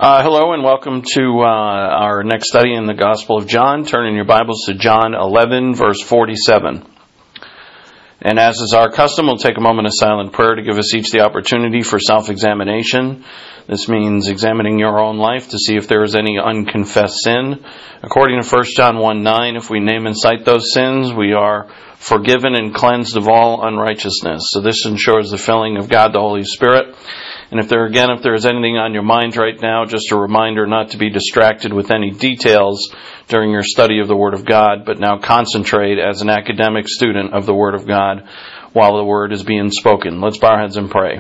Hello and welcome to our next study in the Gospel of John. Turn in your Bibles to John 11, verse 47. And as is our custom, we'll take a moment of silent prayer to give us each the opportunity for self-examination. This means examining your own life to see if there is any unconfessed sin. According to 1 John 1:9, if we name and cite those sins, we are forgiven and cleansed of all unrighteousness. So this ensures the filling of God the Holy Spirit. And if there is anything on your mind right now, just a reminder not to be distracted with any details during your study of the Word of God, but now concentrate as an academic student of the Word of God while the Word is being spoken. Let's bow our heads and pray.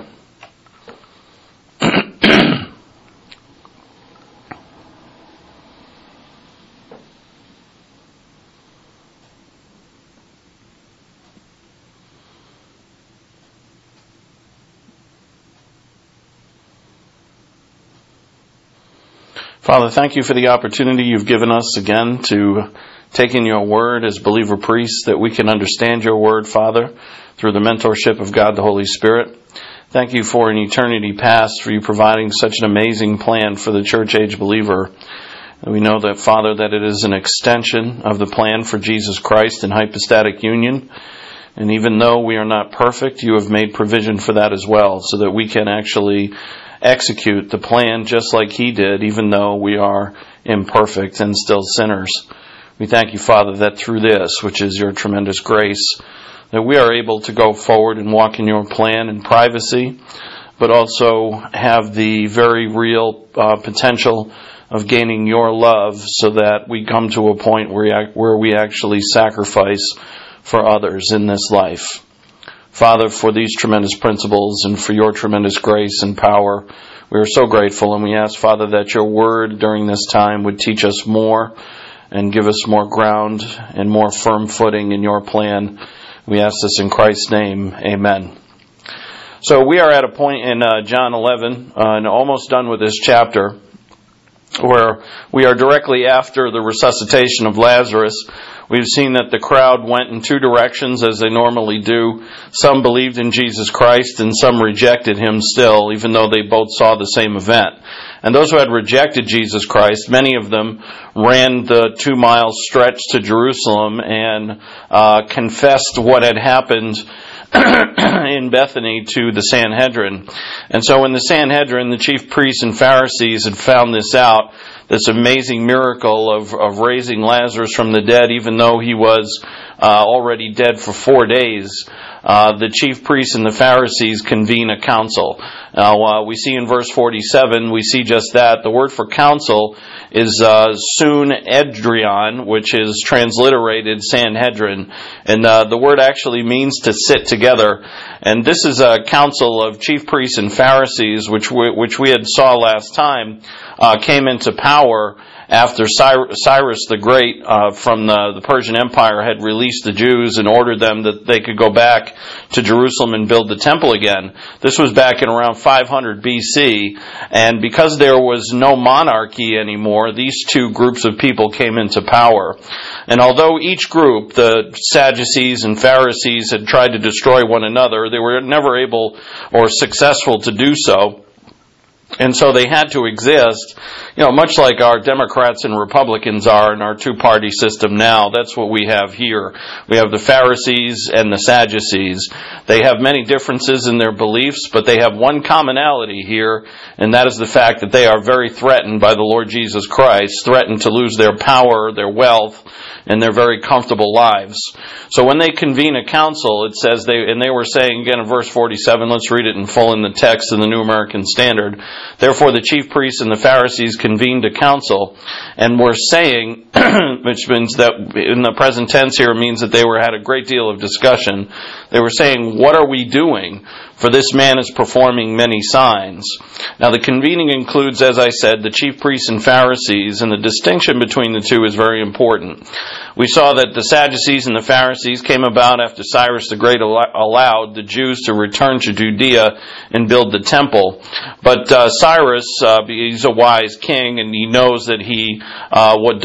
Father, thank you for the opportunity you've given us again to take in your word as believer priests, that we can understand your word, Father, through the mentorship of God the Holy Spirit. Thank you for an eternity past, for you providing such an amazing plan for the church age believer. And we know that, Father, that it is an extension of the plan for Jesus Christ in hypostatic union. And even though we are not perfect, you have made provision for that as well, so that we can actually execute the plan just like he did, even though we are imperfect and still sinners. We thank you, Father, that through this, which is your tremendous grace, that we are able to go forward and walk in your plan in privacy, but also have the very real potential of gaining your love, so that we come to a point where we actually sacrifice for others in this life. Father, for these tremendous principles and for your tremendous grace and power, we are so grateful, and we ask, Father, that your word during this time would teach us more and give us more ground and more firm footing in your plan. We ask this in Christ's name. Amen. So we are at a point in John 11, and almost done with this chapter, where we are directly after the resuscitation of Lazarus. We've seen that the crowd went in two directions, as they normally do. Some believed in Jesus Christ and some rejected him still, even though they both saw the same event. And those who had rejected Jesus Christ, many of them ran the 2-mile stretch to Jerusalem and confessed what had happened in Bethany to the Sanhedrin. And so when the Sanhedrin, the chief priests and Pharisees, had found this out, this amazing miracle of raising Lazarus from the dead, even though he was already dead for 4 days, the chief priests and the Pharisees convene a council. Now, we see in verse 47, we see just that. The word for council is Sunedrion, which is transliterated Sanhedrin. And the word actually means to sit together. And this is a council of chief priests and Pharisees, which we had saw last time, came into power after Cyrus the Great from the Persian Empire had released the Jews and ordered them that they could go back to Jerusalem and build the temple again. This was back in around 500 BC, and because there was no monarchy anymore, these two groups of people came into power. And although each group, the Sadducees and Pharisees, had tried to destroy one another, they were never able or successful to do so. And so they had to exist, much like our Democrats and Republicans are in our two-party system now. That's what we have here. We have the Pharisees and the Sadducees. They have many differences in their beliefs, but they have one commonality here, and that is the fact that they are very threatened by the Lord Jesus Christ, threatened to lose their power, their wealth, and their very comfortable lives. So when they convene a council, it says they were saying, again in verse 47, let's read it in full in the text in the New American Standard. Therefore the chief priests and the Pharisees convened a council and were saying, which means that in the present tense here means that they had a great deal of discussion. They were saying, what are we doing? For this man is performing many signs. Now the convening includes, as I said, the chief priests and Pharisees, and the distinction between the two is very important. We saw that the Sadducees and the Pharisees came about after Cyrus the Great allowed the Jews to return to Judea and build the temple. But Cyrus, he's a wise king, and he knows that he does not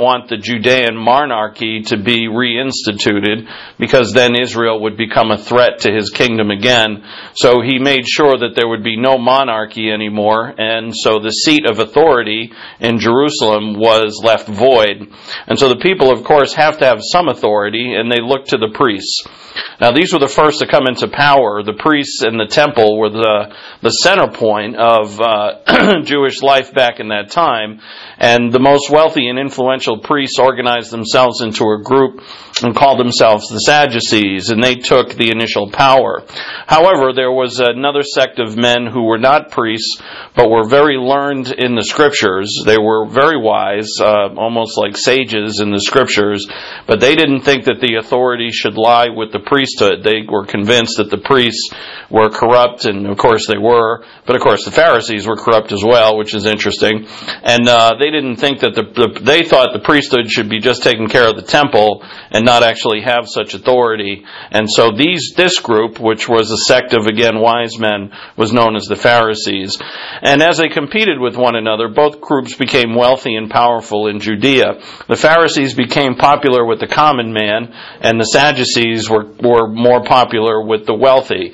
want the Judean monarchy to be reinstituted, because then Israel would become a threat to his kingdom again. So he made sure that there would be no monarchy anymore, and so the seat of authority in Jerusalem was left void. And so the people, of course, have to have some authority, and they look to the priests. Now, these were the first to come into power. The priests and the temple were the center point of Jewish life back in that time. And the most wealthy and influential priests organized themselves into a group and called themselves the Sadducees, and they took the initial power. However, there was another sect of men who were not priests, but were very learned in the Scriptures. They were very wise, almost like sages in the Scriptures, but they didn't think that the authority should lie with the priesthood. They were convinced that the priests were corrupt, and of course they were, but of course the Pharisees were corrupt as well, which is interesting. And they didn't think that they thought the priesthood should be just taking care of the temple and not actually have such authority. And so this group, which was a sect of, again, wise men, was known as the Pharisees. And as they competed with one another, both groups became wealthy and powerful in Judea. The Pharisees became popular with the common man, and the Sadducees were more popular with the wealthy.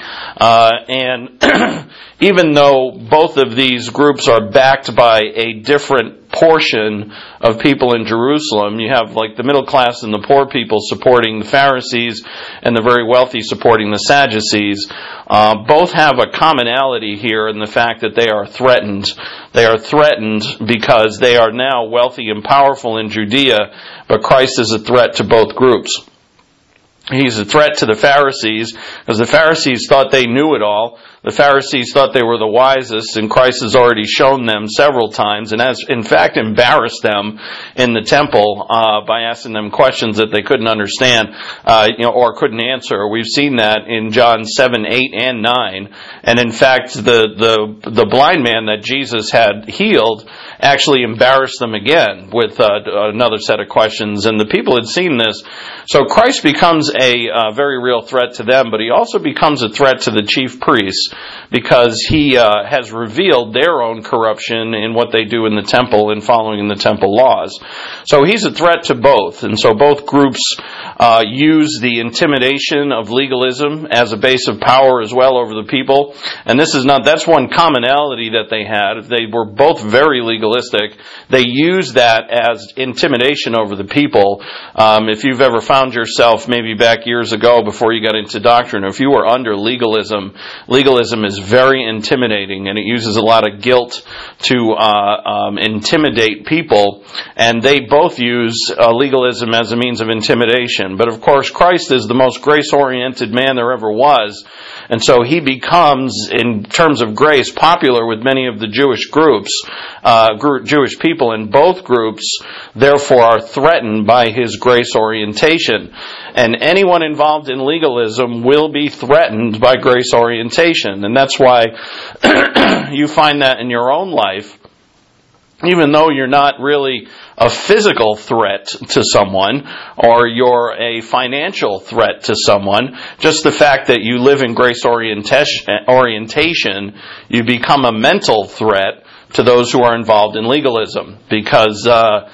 And even though both of these groups are backed by a different portion of people in Jerusalem, you have like the middle class and the poor people supporting the Pharisees and the very wealthy supporting the Sadducees. Both have a commonality here in the fact that they are threatened. They are threatened because they are now wealthy and powerful in Judea, but Christ is a threat to both groups. He's a threat to the Pharisees, because the Pharisees thought they knew it all. The Pharisees thought they were the wisest, and Christ has already shown them several times, and has in fact embarrassed them in the temple by asking them questions that they couldn't understand, or couldn't answer. We've seen that in John 7, 8, and 9. And in fact, the blind man that Jesus had healed actually embarrassed them again with another set of questions, and the people had seen this. So Christ becomes a very real threat to them, but he also becomes a threat to the chief priests, because he has revealed their own corruption in what they do in the temple and following the temple laws. So he's a threat to both, and so both groups use the intimidation of legalism as a base of power as well over the people. And that's one commonality that they had. They were both very legalistic. They used that as intimidation over the people. If you've ever found yourself, maybe back years ago before you got into doctrine, if you were under legalism is very intimidating, and it uses a lot of guilt to intimidate people, and they both use legalism as a means of intimidation. But of course, Christ is the most grace-oriented man there ever was, and so he becomes, in terms of grace, popular with many of the Jewish groups, Jewish people, and both groups therefore are threatened by his grace orientation. And anyone involved in legalism will be threatened by grace orientation. And that's why you find that in your own life. Even though you're not really a physical threat to someone, or you're a financial threat to someone, just the fact that you live in grace orientation, you become a mental threat to those who are involved in legalism, because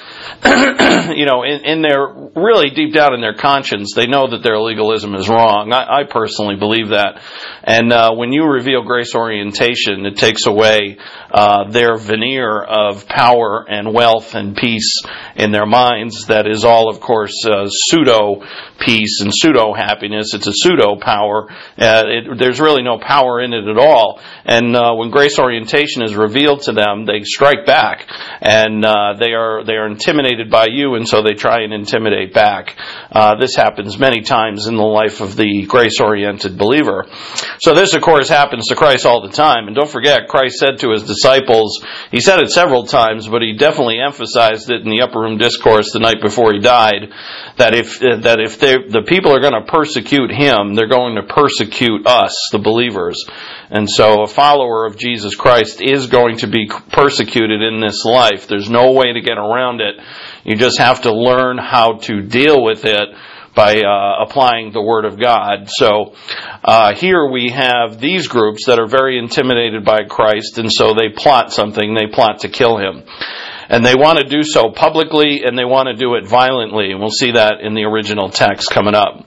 in their really deep down in their conscience, they know that their legalism is wrong. I personally believe that. And when you reveal grace orientation, it takes away their veneer of power and wealth and peace in their minds. That is all, of course, pseudo peace and pseudo happiness. It's a pseudo power. There's really no power in it at all. And when grace orientation is revealed to them, they strike back, and they are intimidated by you, and so they try and intimidate back. This happens many times in the life of the grace-oriented believer. So this, of course, happens to Christ all the time. And don't forget, Christ said to his disciples, he said it several times, but he definitely emphasized it in the upper room discourse the night before he died, that if the people are going to persecute him, they're going to persecute us, the believers. And so a follower of Jesus Christ is going to be persecuted in this life. There's no way to get around it. You just have to learn how to deal with it by applying the Word of God. So here we have these groups that are very intimidated by Christ, and so they plot something. They plot to kill him. And they want to do so publicly, and they want to do it violently. And we'll see that in the original text coming up.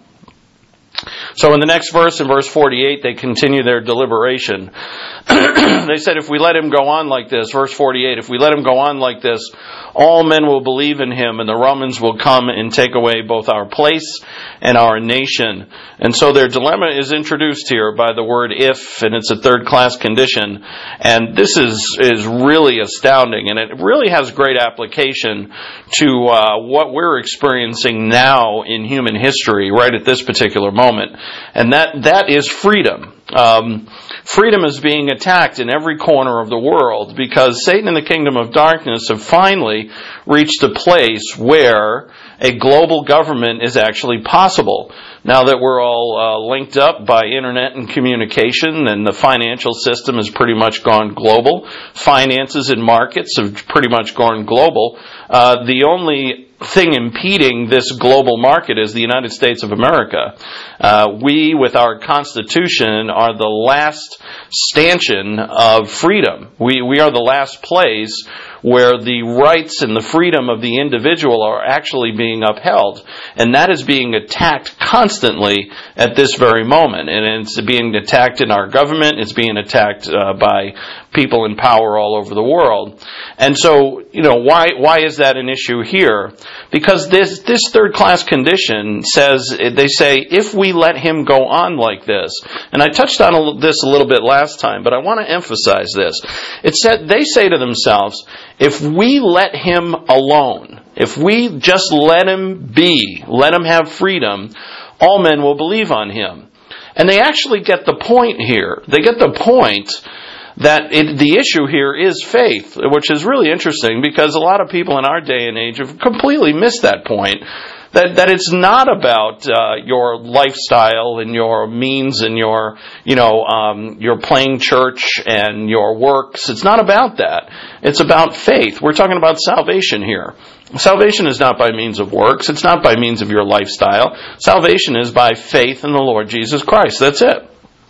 So in the next verse, in verse 48, they continue their deliberation. They said, if we let him go on like this, verse 48, if we let him go on like this, all men will believe in him, and the Romans will come and take away both our place and our nation. And so their dilemma is introduced here by the word if, and it's a third-class condition. And this is really astounding, and it really has great application to what we're experiencing now in human history right at this particular moment. And that is freedom. Freedom is being attacked in every corner of the world because Satan and the kingdom of darkness have finally reached a place where a global government is actually possible. Now that we're all linked up by internet and communication, and the financial system has pretty much gone global, finances and markets have pretty much gone global, the only thing impeding this global market is the United States of America. We, with our Constitution, are the last stanchion of freedom. We are the last place where the rights and the freedom of the individual are actually being upheld. And that is being attacked constantly at this very moment. And it's being attacked in our government. It's being attacked by people in power all over the world. And so, why is that an issue here? Because this third-class condition says, they say, if we let him go on like this, and I touched on this a little bit last time, but I want to emphasize this. It said, they say to themselves, if we let him alone, if we just let him be, let him have freedom, all men will believe on him. And they actually get the point here. They get the point that the issue here is faith, which is really interesting because a lot of people in our day and age have completely missed that point. That it's not about your lifestyle and your means and your playing church and your works. It's not about that. It's about faith. We're talking about salvation here. Salvation is not by means of works. It's not by means of your lifestyle. Salvation is by faith in the Lord Jesus Christ. That's it.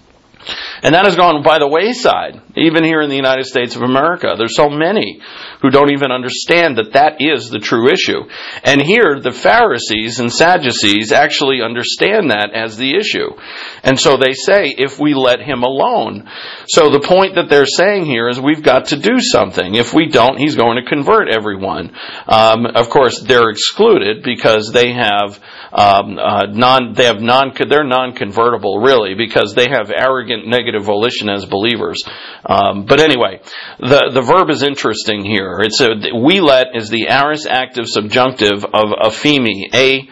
And that has gone by the wayside, even here in the United States of America. There's so many who don't even understand that is the true issue. And here, the Pharisees and Sadducees actually understand that as the issue. And so they say, if we let him alone. So the point that they're saying here is we've got to do something. If we don't, he's going to convert everyone. Of course, they're excluded because they have they're non-convertible, really, because they have arrogant negative volition as believers. But anyway, the verb is interesting here. It's we let is the aorist active subjunctive of aphemi,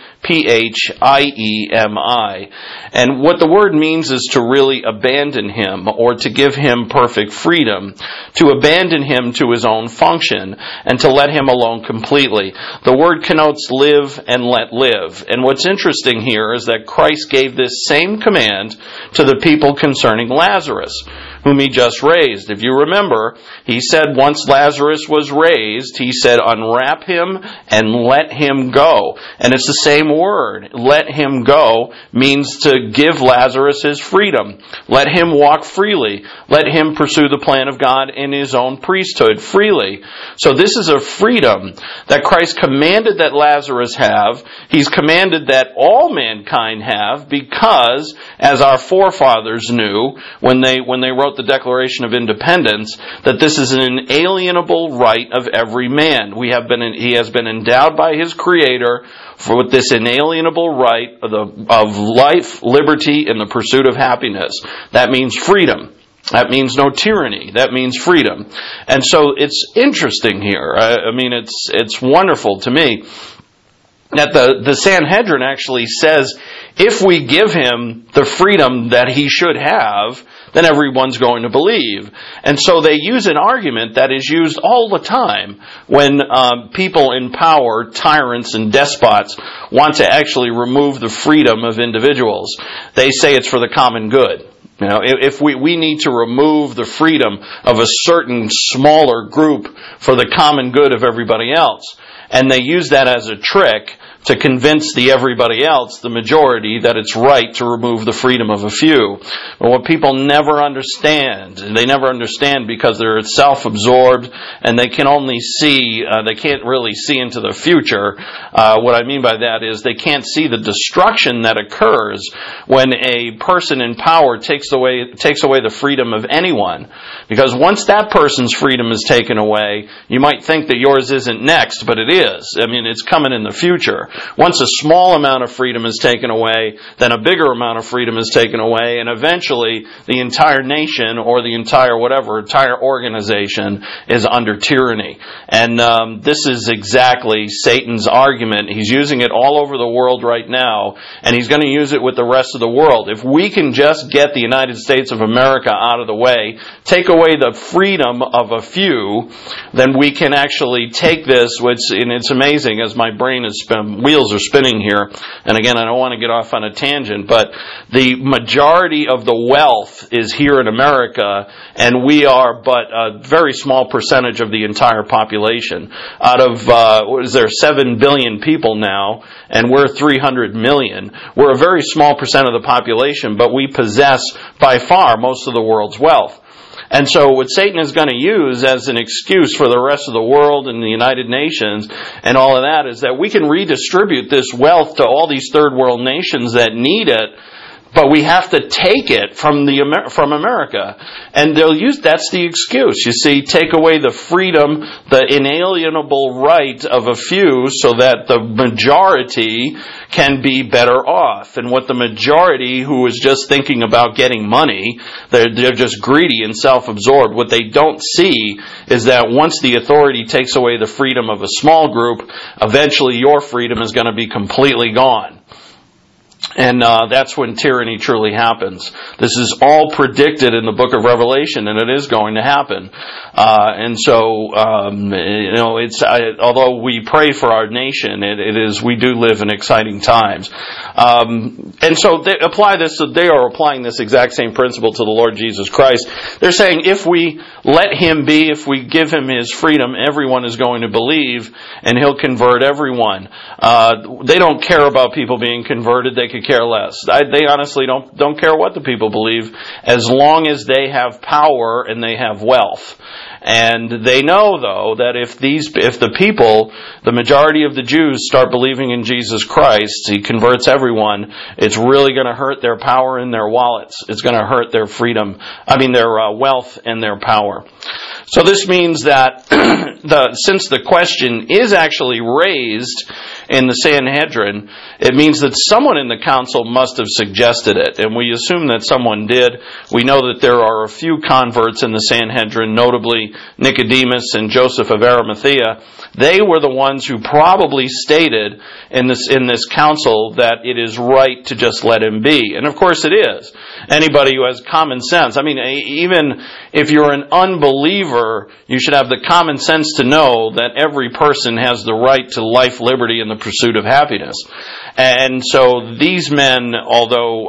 A-P-H-I-E-M-I. And what the word means is to really abandon him or to give him perfect freedom, to abandon him to his own function and to let him alone completely. The word connotes live and let live. And what's interesting here is that Christ gave this same command to the people concerning Lazarus, whom he just raised. If you remember, he said once Lazarus was raised, he said, unwrap him and let him go. And it's the same word. Let him go means to give Lazarus his freedom. Let him walk freely. Let him pursue the plan of God in his own priesthood freely. So this is a freedom that Christ commanded that Lazarus have. He's commanded that all mankind have because, as our forefathers knew when they wrote the Declaration of Independence, that this is an inalienable right of every man. He has been endowed by his Creator with this inalienable right of life, liberty, and the pursuit of happiness. That means freedom. That means no tyranny. That means freedom. And so it's interesting here. It's wonderful to me that the Sanhedrin actually says, if we give him the freedom that he should have, then everyone's going to believe. And so they use an argument that is used all the time when people in power, tyrants and despots, want to actually remove the freedom of individuals. They say it's for the common good. If we need to remove the freedom of a certain smaller group for the common good of everybody else. And they use that as a trick to convince the everybody else, the majority, that it's right to remove the freedom of a few. But what people never understand, they never understand because they're self-absorbed and they can only see, they can't really see into the future. What I mean by that is they can't see the destruction that occurs when a person in power takes away the freedom of anyone. Because once that person's freedom is taken away, you might think that yours isn't next, but it is. I mean, it's coming in the future. Once a small amount of freedom is taken away, then a bigger amount of freedom is taken away, and eventually the entire nation or the entire organization is under tyranny. And this is exactly Satan's argument. He's using it all over the world right now, and he's going to use it with the rest of the world. If we can just get the United States of America out of the way, take away the freedom of a few, then we can actually take this, and it's amazing as my brain is wheels are spinning here. And again, I don't want to get off on a tangent, but the majority of the wealth is here in America, and we are but a very small percentage of the entire population. Out of, 7 billion people now, and we're 300 million. We're a very small percent of the population, but we possess by far most of the world's wealth. And so what Satan is going to use as an excuse for the rest of the world and the United Nations and all of that is that we can redistribute this wealth to all these third world nations that need it, but we have to take it from America. And that's the excuse. You see, take away the freedom, the inalienable right of a few so that the majority can be better off. And what the majority who is just thinking about getting money, they're just greedy and self-absorbed. What they don't see is that once the authority takes away the freedom of a small group, eventually your freedom is going to be completely gone. And that's when tyranny truly happens. This is all predicted in the book of Revelation, and it is going to happen. Although we pray for our nation, we do live in exciting times. And so they are applying this exact same principle to the Lord Jesus Christ. They're saying if we let Him be, if we give Him His freedom, everyone is going to believe, and He'll convert everyone. They don't care about people being converted. They could care less. They honestly don't care what the people believe, as long as they have power and they have wealth. And they know, though, that if the people, the majority of the Jews, start believing in Jesus Christ, He converts everyone, it's really going to hurt their power and their wallets. It's going to hurt their their wealth and their power. So this means that since the question is actually raised in the Sanhedrin, it means that someone in the council must have suggested it. And we assume that someone did. We know that there are a few converts in the Sanhedrin, notably Nicodemus and Joseph of Arimathea. They were the ones who probably stated in this council that it is right to just let him be. And of course it is. Anybody who has common sense, even if you're an unbeliever, you should have the common sense to know that every person has the right to life, liberty, and the pursuit of happiness. And so these men, although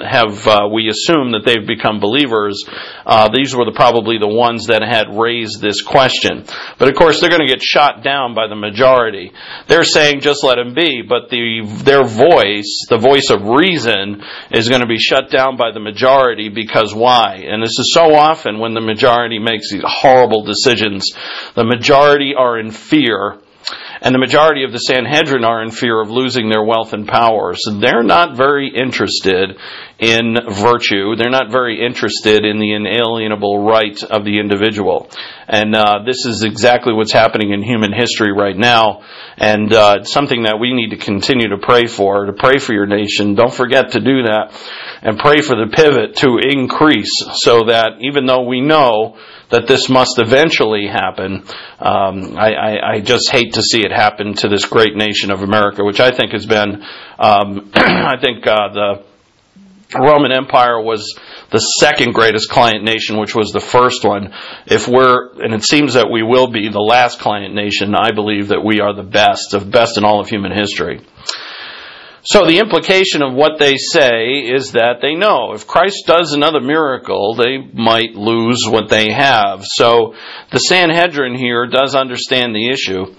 we assume that they've become believers, these were probably the ones that had raised this question. But of course, they're going to get shot down by the majority. They're saying just let him be, but their voice, the voice of reason, is going to be shut down by the majority. Because why? And this is so often when the majority makes these horrible decisions. The majority are in fear. And the majority of the Sanhedrin are in fear of losing their wealth and power. So they're not very interested in virtue. They're not very interested in the inalienable right of the individual. And this is exactly what's happening in human history right now. And it's something that we need to continue to pray for your nation. Don't forget to do that. And pray for the pivot to increase, so that even though we know that this must eventually happen, I just hate to see it happen to this great nation of America, which I think has been, the Roman Empire was the second greatest client nation, which was the first one. And it seems that we will be the last client nation, I believe that we are the best in all of human history. So the implication of what they say is that they know if Christ does another miracle, they might lose what they have. So the Sanhedrin here does understand the issue.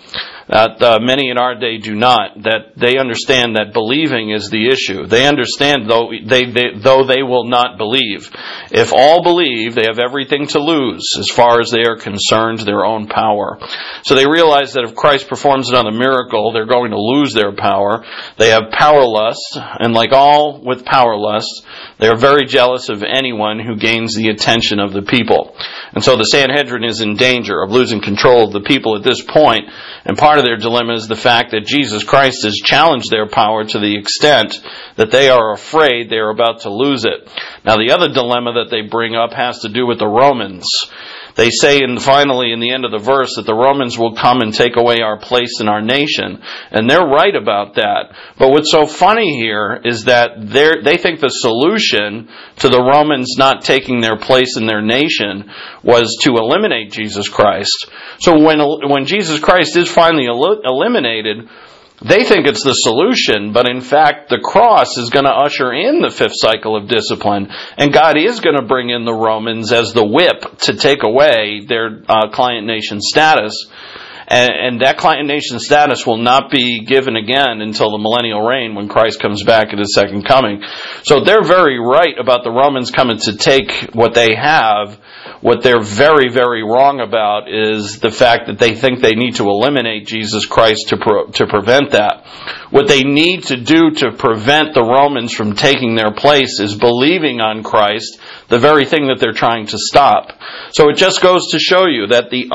that many in our day do not, that they understand that believing is the issue. They understand, though they will not believe. If all believe, they have everything to lose as far as they are concerned, their own power. So they realize that if Christ performs another miracle, they're going to lose their power. They have power lust, and like all with power lust, they are very jealous of anyone who gains the attention of the people. And so the Sanhedrin is in danger of losing control of the people at this point. And part of their dilemma is the fact that Jesus Christ has challenged their power to the extent that they are afraid they are about to lose it. Now the other dilemma that they bring up has to do with the Romans. They say finally in the end of the verse that the Romans will come and take away our place in our nation. And they're right about that. But what's so funny here is that they think the solution to the Romans not taking their place in their nation was to eliminate Jesus Christ. So when Jesus Christ is finally eliminated, they think it's the solution, but in fact the cross is going to usher in the fifth cycle of discipline, and God is going to bring in the Romans as the whip to take away their client nation status. And that client nation status will not be given again until the millennial reign when Christ comes back at His second coming. So they're very right about the Romans coming to take what they have. What they're very, very wrong about is the fact that they think they need to eliminate Jesus Christ to prevent that. What they need to do to prevent the Romans from taking their place is believing on Christ, the very thing that they're trying to stop. So it just goes to show you that the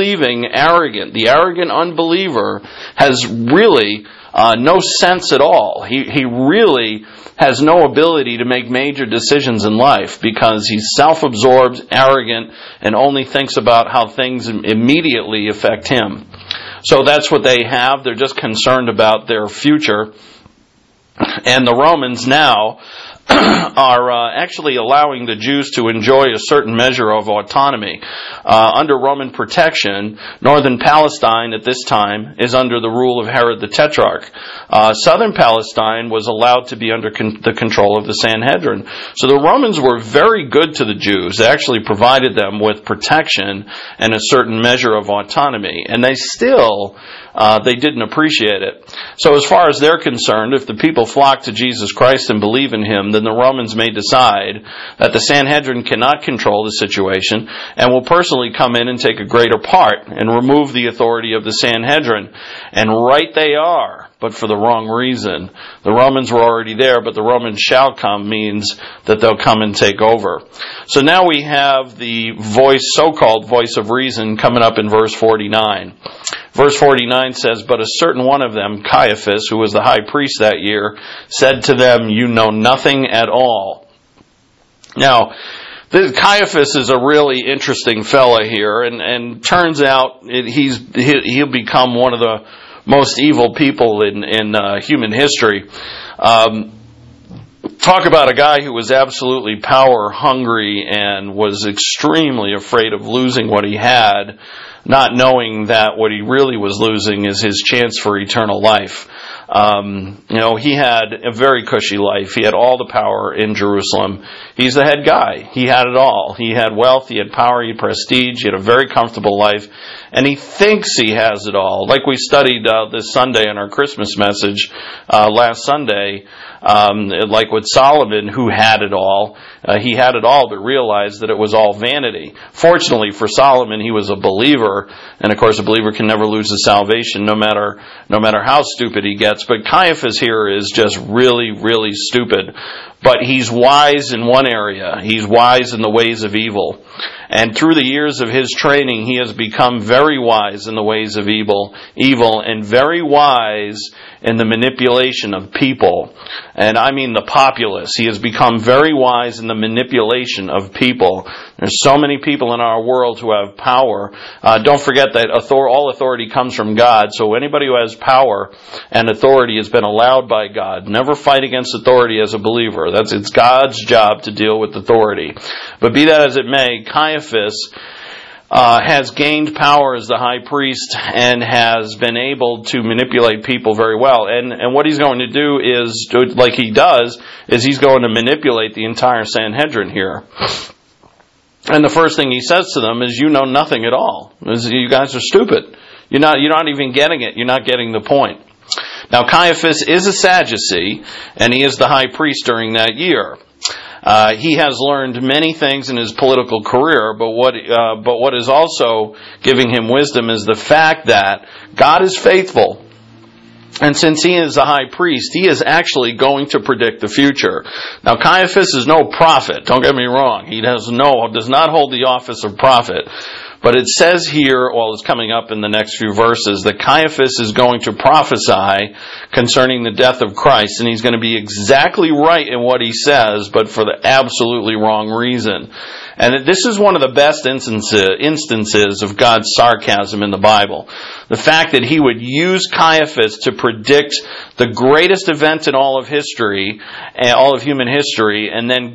arrogant unbeliever has really no sense at all. He really has no ability to make major decisions in life because he's self-absorbed, arrogant, and only thinks about how things immediately affect him. So that's what they have. They're just concerned about their future. And the Romans now are actually allowing the Jews to enjoy a certain measure of autonomy. Under Roman protection, northern Palestine at this time is under the rule of Herod the Tetrarch. Southern Palestine was allowed to be under the control of the Sanhedrin. So the Romans were very good to the Jews. They actually provided them with protection and a certain measure of autonomy. And they still they didn't appreciate it. So as far as they're concerned, if the people flock to Jesus Christ and believe in Him, then the Romans may decide that the Sanhedrin cannot control the situation and will personally come in and take a greater part and remove the authority of the Sanhedrin. And right they are, but for the wrong reason. The Romans were already there, but the Romans shall come means that they'll come and take over. So now we have the so-called voice of reason coming up in verse 49. Verse 49 says, "But a certain one of them, Caiaphas, who was the high priest that year, said to them, 'You know nothing at all.'" Now, Caiaphas is a really interesting fella here, and turns out he'll become one of the most evil people in human history. Talk about a guy who was absolutely power hungry and was extremely afraid of losing what he had, not knowing that what he really was losing is his chance for eternal life. He had a very cushy life. He had all the power in Jerusalem. He's the head guy. He had it all. He had wealth, he had power, he had prestige, he had a very comfortable life, and he thinks he has it all. Like we studied this Sunday in our Christmas message last Sunday, like with Solomon, who had it all. He had it all, but realized that it was all vanity. Fortunately for Solomon, he was a believer, and of course a believer can never lose his salvation, no matter how stupid he gets. But Caiaphas here is just really, really stupid. But he's wise in one area. He's wise in the ways of evil. And through the years of his training, he has become very wise in the ways of evil, and very wise in the manipulation of people. And I mean the populace. He has become very wise in the manipulation of people. There's so many people in our world who have power. Don't forget that all authority comes from God. So anybody who has power and authority has been allowed by God. Never fight against authority as a believer. It's God's job to deal with authority. But be that as it may, Caiaphas has gained power as the high priest and has been able to manipulate people very well. And what he's going to do is, like he does, is he's going to manipulate the entire Sanhedrin here. And the first thing he says to them is, "You know nothing at all. You guys are stupid. You're not even getting it. You're not getting the point. Now, Caiaphas is a Sadducee, and he is the high priest during that year. He has learned many things in his political career, but what is also giving him wisdom is the fact that God is faithful. And since he is a high priest, he is actually going to predict the future. Now, Caiaphas is no prophet. Don't get me wrong. He does not hold the office of prophet. But it says here, it's coming up in the next few verses, that Caiaphas is going to prophesy concerning the death of Christ. And he's going to be exactly right in what he says, but for the absolutely wrong reason. And this is one of the best instances of God's sarcasm in the Bible. The fact that he would use Caiaphas to predict the greatest event in all of history, all of human history,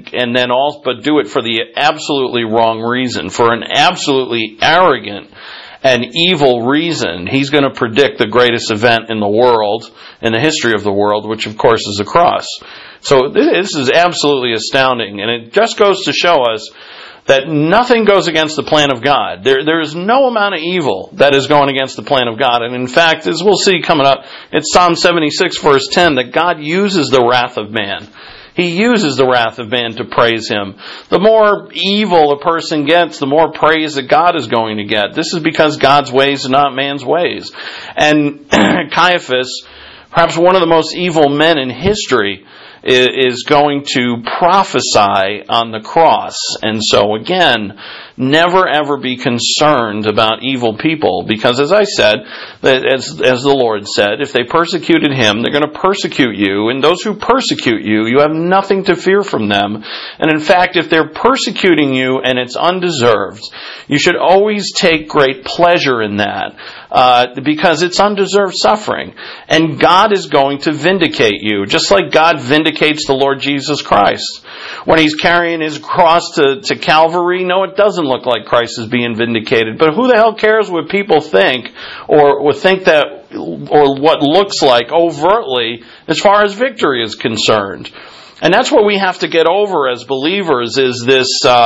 but do it for the absolutely wrong reason, for an absolutely arrogant and evil reason. He's going to predict the greatest event in the world, in the history of the world, which of course is the cross. So this is absolutely astounding, and it just goes to show us that nothing goes against the plan of God. There is no amount of evil that is going against the plan of God. And in fact, as we'll see coming up, it's Psalm 76 verse 10 that God uses the wrath of man. He uses the wrath of man to praise him. The more evil a person gets, the more praise that God is going to get. This is because God's ways are not man's ways. And Caiaphas, perhaps one of the most evil men in history, is going to prophesy on the cross. And so again, never ever be concerned about evil people, because as I said, as the Lord said, if they persecuted him, they're going to persecute you, and those who persecute you, you have nothing to fear from them. And in fact, if they're persecuting you and it's undeserved, you should always take great pleasure in that, because it's undeserved suffering. And God is going to vindicate you, just like God vindicates the Lord Jesus Christ. When he's carrying his cross to Calvary, no, it doesn't look like Christ is being vindicated. But who the hell cares what people think, or think that, or what looks like overtly as far as victory is concerned? And that's what we have to get over as believers, is this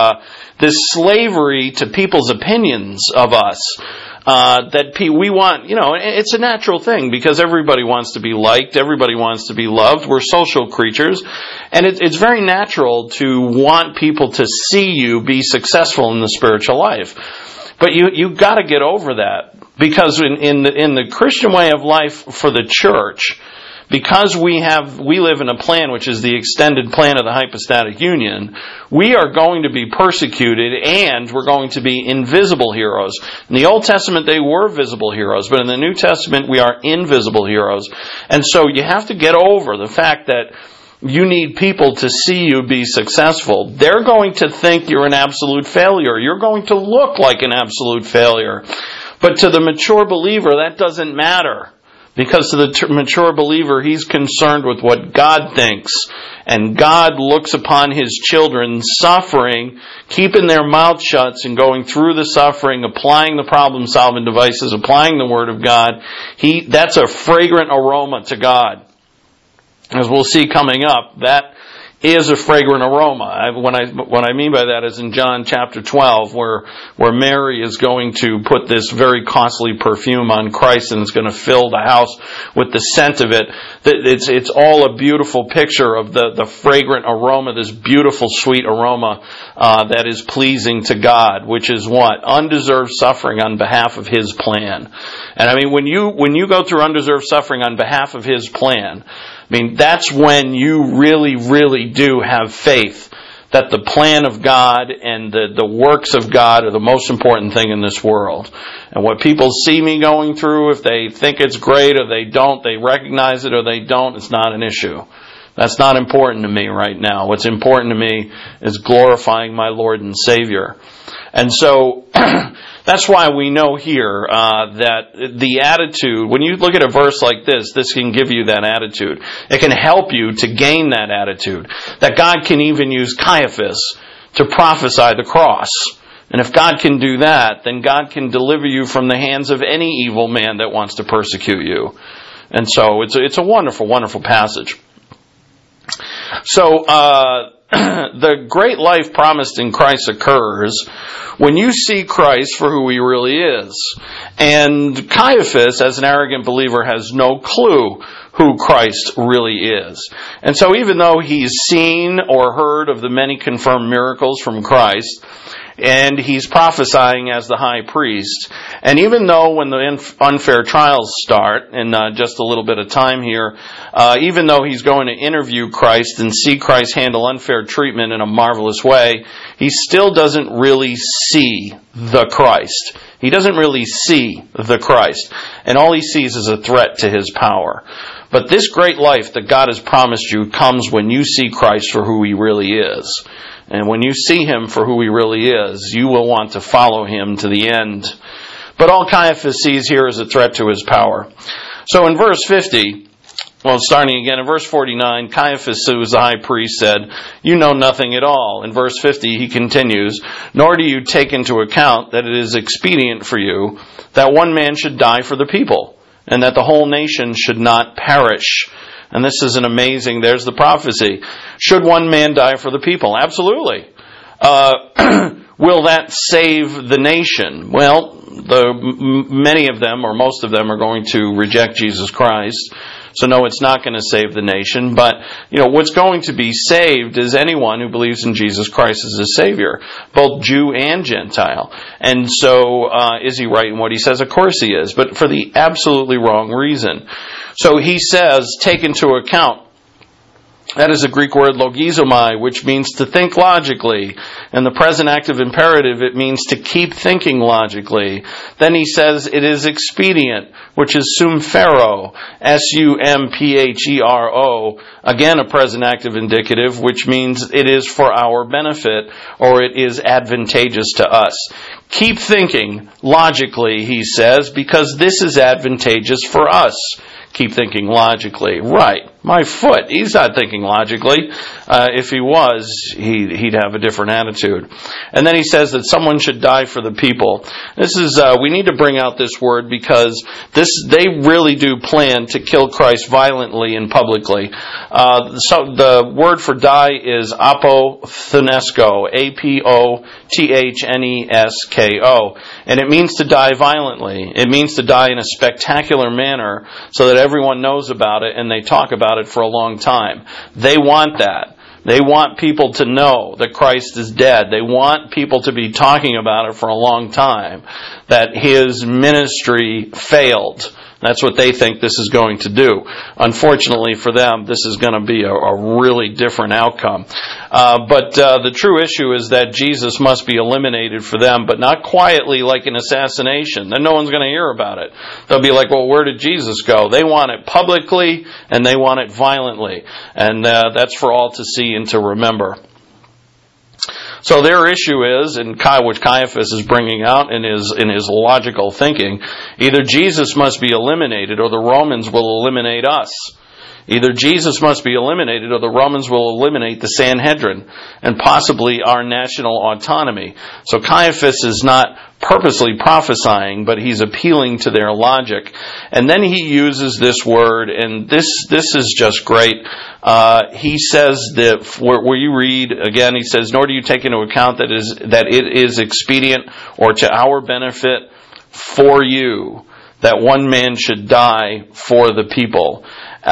slavery to people's opinions of us. That we want, it's a natural thing, because everybody wants to be liked, everybody wants to be loved. We're social creatures, and it's very natural to want people to see you be successful in the spiritual life. But you got to get over that, because in the Christian way of life for the church, because we live in a plan which is the extended plan of the hypostatic union, we are going to be persecuted, and we're going to be invisible heroes. In the Old Testament, they were visible heroes, but in the New Testament, we are invisible heroes. And so you have to get over the fact that you need people to see you be successful. They're going to think you're an absolute failure. You're going to look like an absolute failure. But to the mature believer, that doesn't matter. Because to the mature believer, he's concerned with what God thinks. And God looks upon his children suffering, keeping their mouth shut and going through the suffering, applying the problem-solving devices, applying the Word of God. That's a fragrant aroma to God. As we'll see coming up, that is a fragrant aroma. What I mean by that is in John chapter 12, where Mary is going to put this very costly perfume on Christ, and it's going to fill the house with the scent of it. It's all a beautiful picture of the fragrant aroma, this beautiful sweet aroma that is pleasing to God, which is what? Undeserved suffering on behalf of his plan. And I mean, when you go through undeserved suffering on behalf of his plan, that's when you really, really do have faith that the plan of God and the works of God are the most important thing in this world. And what people see me going through, if they think it's great or they don't, they recognize it or they don't, it's not an issue. That's not important to me right now. What's important to me is glorifying my Lord and Savior. And so that's why we know here that the attitude, when you look at a verse like this can give you that attitude. It can help you to gain that attitude. That God can even use Caiaphas to prophesy the cross. And if God can do that, then God can deliver you from the hands of any evil man that wants to persecute you. And so it's a wonderful, wonderful passage. So, the great life promised in Christ occurs when you see Christ for who he really is. And Caiaphas, as an arrogant believer, has no clue who Christ really is. And so even though he's seen or heard of the many confirmed miracles from Christ, and he's prophesying as the high priest, and even though when the unfair trials start, in just a little bit of time here, even though he's going to interview Christ and see Christ handle unfair treatment in a marvelous way, he still doesn't really see the Christ. He doesn't really see the Christ. And all he sees is a threat to his power. But this great life that God has promised you comes when you see Christ for who he really is. And when you see him for who he really is, you will want to follow him to the end. But all Caiaphas sees here is a threat to his power. So in verse 50, starting again in verse 49, Caiaphas, who was the high priest, said, "You know nothing at all." In verse 50, he continues, "Nor do you take into account that it is expedient for you that one man should die for the people, and that the whole nation should not perish." And this is there's the prophecy. Should one man die for the people? Absolutely. Will that save the nation? Well, many of them, or most of them, are going to reject Jesus Christ. So no, it's not going to save the nation. But, what's going to be saved is anyone who believes in Jesus Christ as a Savior, both Jew and Gentile. And so, is he right in what he says? Of course he is, but for the absolutely wrong reason. So he says, take into account. That is a Greek word logizomai, which means to think logically. In the present active imperative, it means to keep thinking logically. Then he says it is expedient, which is sumphero, S-U-M-P-H-E-R-O. Again, a present active indicative, which means it is for our benefit, or it is advantageous to us. Keep thinking logically, he says, because this is advantageous for us. Keep thinking logically. Right. My foot. He's not thinking logically. If he was, he'd have a different attitude. And then he says that someone should die for the people. This is, we need to bring out this word because they really do plan to kill Christ violently and publicly. So the word for die is apothnesko, A-P-O-T-H-N-E-S-K-O. And it means to die violently. It means to die in a spectacular manner so that everyone knows about it and they talk about it for a long time. They want that. They want people to know that Christ is dead. They want people to be talking about it for a long time, that his ministry failed. That's what they think this is going to do. Unfortunately for them, this is going to be a really different outcome. But the true issue is that Jesus must be eliminated for them, but not quietly like an assassination. Then no one's going to hear about it. They'll be like, well, where did Jesus go? They want it publicly, and they want it violently. And that's for all to see and to remember. So their issue is, and which Caiaphas is bringing out in his logical thinking, either Jesus must be eliminated or the Romans will eliminate us. Either Jesus must be eliminated or the Romans will eliminate the Sanhedrin and possibly our national autonomy. So Caiaphas is not purposely prophesying, but he's appealing to their logic. And then he uses this word, and this is just great. He says that where you read again, he says, "Nor do you take into account that it is expedient or to our benefit for you that one man should die for the people."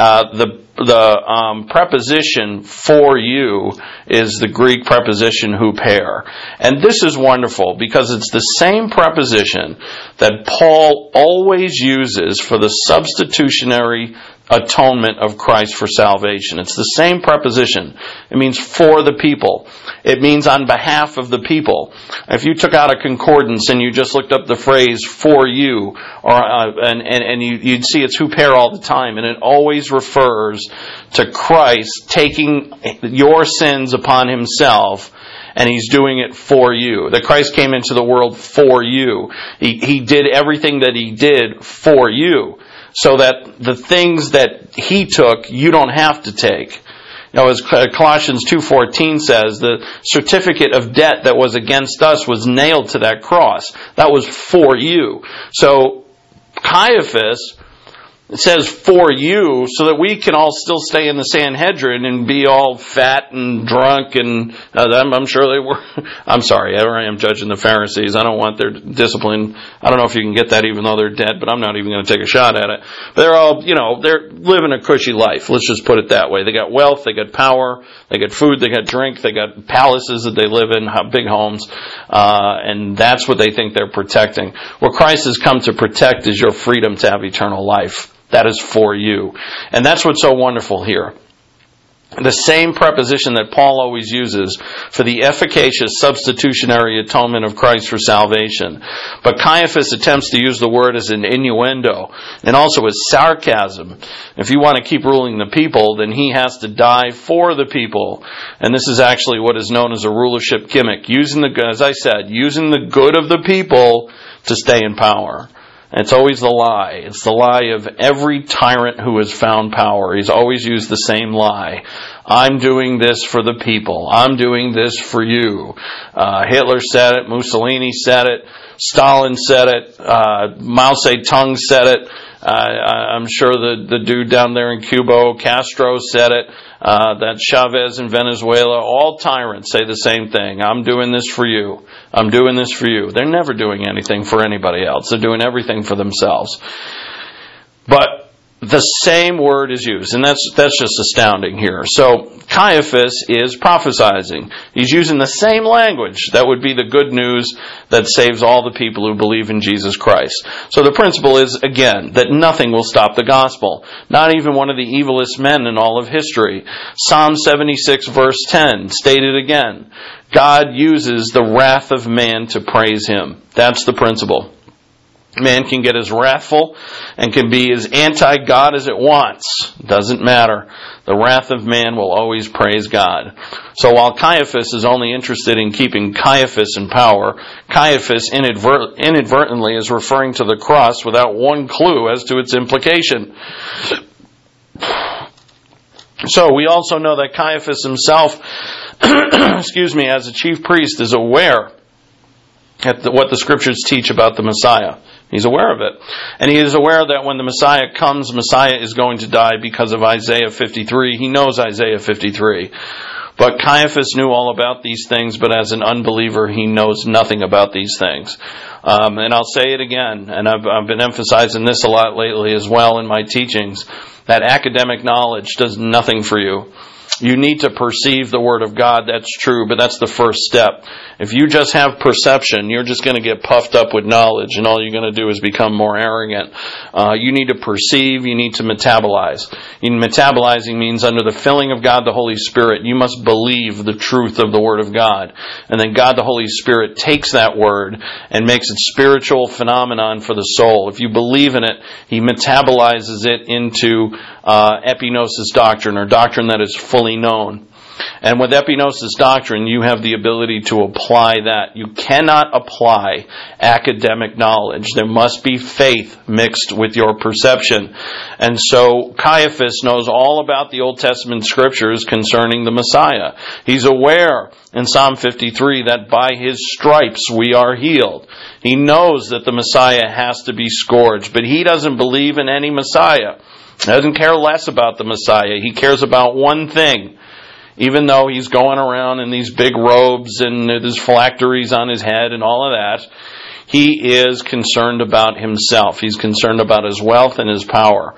The preposition "for you" is the Greek preposition huper. And this is wonderful because it's the same preposition that Paul always uses for the substitutionary atonement of Christ for salvation. It's the same preposition. It means for the people. It means on behalf of the people. If you took out a concordance and you just looked up the phrase "for you," and you'd see it's huper all the time, and it always refers to Christ taking your sins upon himself, and he's doing it for you. That Christ came into the world for you. He did everything that he did for you, so that the things that he took, you don't have to take. As Colossians 2:14 says, the certificate of debt that was against us was nailed to that cross. That was for you. So Caiaphas It says for you, so that we can all still stay in the Sanhedrin and be all fat and drunk, and I'm sure they were. I'm sorry, I am judging the Pharisees. I don't want their discipline. I don't know if you can get that even though they're dead, but I'm not even going to take a shot at it. But they're all, they're living a cushy life. Let's just put it that way. They got wealth, they got power, they got food, they got drink, they got palaces that they live in, big homes, and that's what they think they're protecting. What Christ has come to protect is your freedom to have eternal life. That is for you. And that's what's so wonderful here. The same preposition that Paul always uses for the efficacious substitutionary atonement of Christ for salvation. But Caiaphas attempts to use the word as an innuendo and also as sarcasm. If you want to keep ruling the people, then he has to die for the people. And this is actually what is known as a rulership gimmick. As I said, using the good of the people to stay in power. It's always the lie. It's the lie of every tyrant who has found power. He's always used the same lie. I'm doing this for the people. I'm doing this for you. Hitler said it. Mussolini said it. Stalin said it. Mao Zedong said it. I'm sure the dude down there in Cuba, Castro, said it. That Chavez in Venezuela, all tyrants say the same thing. I'm doing this for you. I'm doing this for you. They're never doing anything for anybody else. They're doing everything for themselves. But the same word is used, and that's just astounding here. So Caiaphas is prophesizing. He's using the same language. That would be the good news that saves all the people who believe in Jesus Christ. So the principle is, again, that nothing will stop the gospel. Not even one of the evilest men in all of history. Psalm 76 verse 10 stated again, God uses the wrath of man to praise him. That's the principle. Man can get as wrathful and can be as anti-God as it wants. Doesn't matter. The wrath of man will always praise God. So while Caiaphas is only interested in keeping Caiaphas in power, Caiaphas inadvertently is referring to the cross without one clue as to its implication. So we also know that Caiaphas himself, as a chief priest, is aware at what the scriptures teach about the Messiah. He's aware of it. And he is aware that when the Messiah comes, Messiah is going to die because of Isaiah 53. He knows Isaiah 53. But Caiaphas knew all about these things, but as an unbeliever, he knows nothing about these things. And I'll say it again, and I've been emphasizing this a lot lately as well in my teachings, that academic knowledge does nothing for you. You need to perceive the Word of God, that's true, but that's the first step. If you just have perception, you're just going to get puffed up with knowledge, and all you're going to do is become more arrogant. You need to perceive, you need to metabolize. Metabolizing means under the filling of God the Holy Spirit, you must believe the truth of the Word of God. And then God the Holy Spirit takes that Word and makes it spiritual phenomenon for the soul. If you believe in it, He metabolizes it into epignosis doctrine, or doctrine that is fully known. And with epignosis doctrine, you have the ability to apply that. You cannot apply academic knowledge. There must be faith mixed with your perception. And so Caiaphas knows all about the Old Testament scriptures concerning the Messiah. He's aware in Psalm 53 that by His stripes we are healed. He knows that the Messiah has to be scourged, but he doesn't believe in any Messiah. He doesn't care less about the Messiah. He cares about one thing. Even though he's going around in these big robes and there's phylacteries on his head and all of that, he is concerned about himself. He's concerned about his wealth and his power.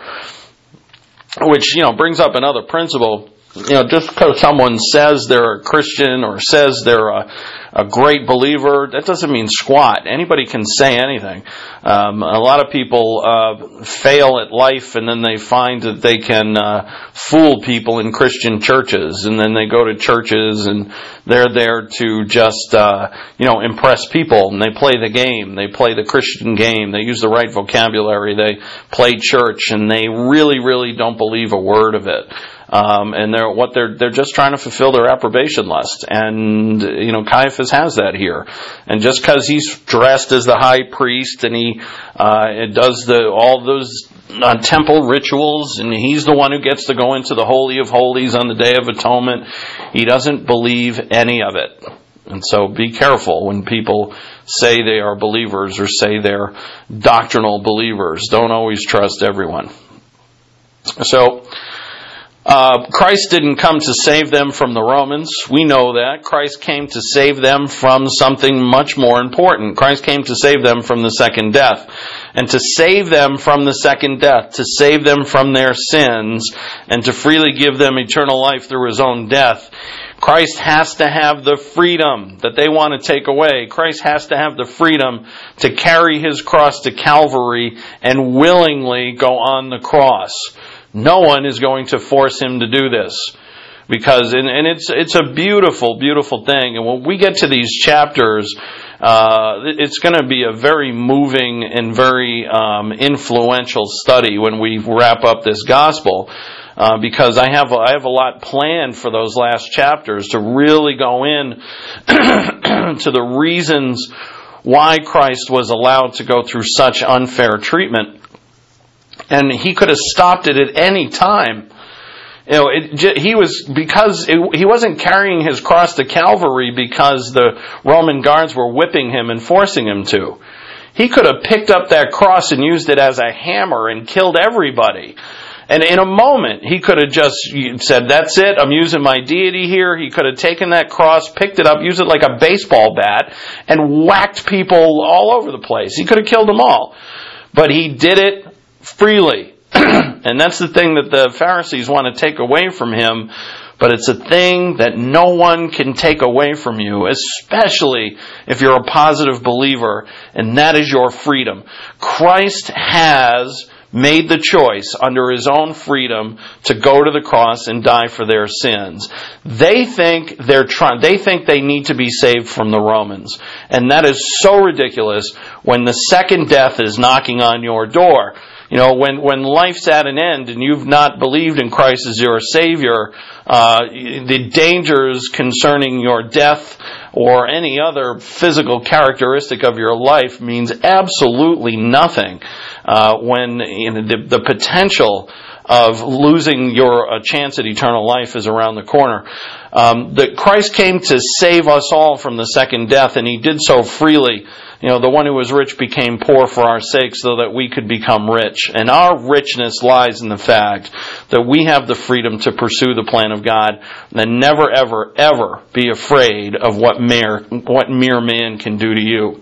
Which, brings up another principle. Just because someone says they're a Christian or says they're a great believer, that doesn't mean squat. Anybody can say anything. A lot of people fail at life, and then they find that they can fool people in Christian churches, and then they go to churches and they're there to just impress people, and they play the game. They play the Christian game. They use the right vocabulary. They play church, and they really, really don't believe a word of it. And they're just trying to fulfill their approbation lust. And, Caiaphas has that here. And just because he's dressed as the high priest and he does all those temple rituals, and he's the one who gets to go into the Holy of Holies on the Day of Atonement, he doesn't believe any of it. And so be careful when people say they are believers or say they're doctrinal believers. Don't always trust everyone. So, Christ didn't come to save them from the Romans. We know that. Christ came to save them from something much more important. Christ came to save them from the second death. And to save them from the second death, to save them from their sins, and to freely give them eternal life through His own death, Christ has to have the freedom that they want to take away. Christ has to have the freedom to carry His cross to Calvary and willingly go on the cross. No one is going to force Him to do this. Because, and it's a beautiful, beautiful thing. And when we get to these chapters, it's going to be a very moving and very influential study when we wrap up this gospel. Because I have a lot planned for those last chapters to really go in to the reasons why Christ was allowed to go through such unfair treatment. And He could have stopped it at any time. He wasn't carrying His cross to Calvary because the Roman guards were whipping Him and forcing Him to. He could have picked up that cross and used it as a hammer and killed everybody. And in a moment, He could have just said, that's it, I'm using my deity here. He could have taken that cross, picked it up, used it like a baseball bat, and whacked people all over the place. He could have killed them all. But He did it freely. And that's the thing that the Pharisees want to take away from Him. But it's a thing that no one can take away from you, especially if you're a positive believer, and that is your freedom. Christ has made the choice under His own freedom to go to the cross and die for their sins. They think they need to be saved from the Romans. And that is so ridiculous when the second death is knocking on your door. You know, when life's at an end and you've not believed in Christ as your Savior, the dangers concerning your death or any other physical characteristic of your life means absolutely nothing. When the potential of losing your chance at eternal life is around the corner. That Christ came to save us all from the second death, and He did so freely. You know, the one who was rich became poor for our sake so that we could become rich. And our richness lies in the fact that we have the freedom to pursue the plan of God and never, ever, ever be afraid of what mere man can do to you.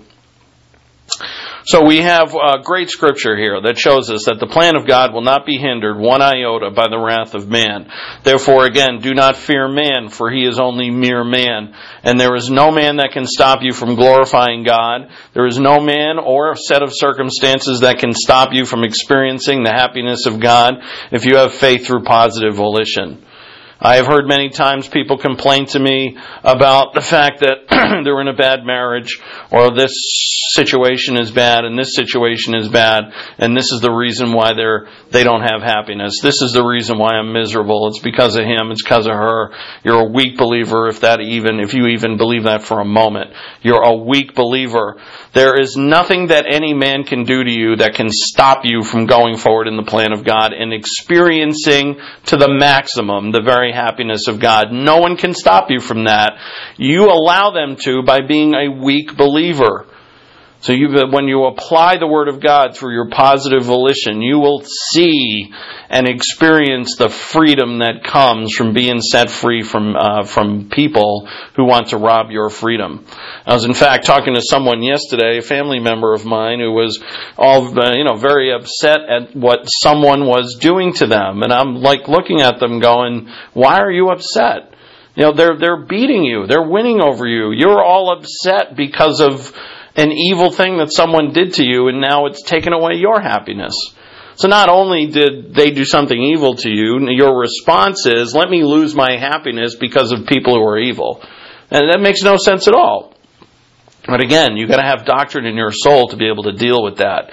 So we have a great scripture here that shows us that the plan of God will not be hindered one iota by the wrath of man. Therefore, again, do not fear man, for he is only mere man. And there is no man that can stop you from glorifying God. There is no man or set of circumstances that can stop you from experiencing the happiness of God if you have faith through positive volition. I have heard many times people complain to me about the fact that they're in a bad marriage, or this situation is bad and this situation is bad, and this is the reason why they don't have happiness. This is the reason why I'm miserable. It's because of him, it's because of her. You're a weak believer if you even believe that for a moment. You're a weak believer. There is nothing that any man can do to you that can stop you from going forward in the plan of God and experiencing to the maximum the very happiness of God. No one can stop you from that. You allow them to by being a weak believer. So when you apply the Word of God through your positive volition, you will see and experience the freedom that comes from being set free from people who want to rob your freedom. I was in fact talking to someone yesterday, a family member of mine, who was very upset at what someone was doing to them, and I'm like looking at them going, "Why are you upset? You know, they're beating you, they're winning over you. You're all upset because of an evil thing that someone did to you, and now it's taken away your happiness." So not only did they do something evil to you, your response is, let me lose my happiness because of people who are evil. And that makes no sense at all. But again, you've got to have doctrine in your soul to be able to deal with that.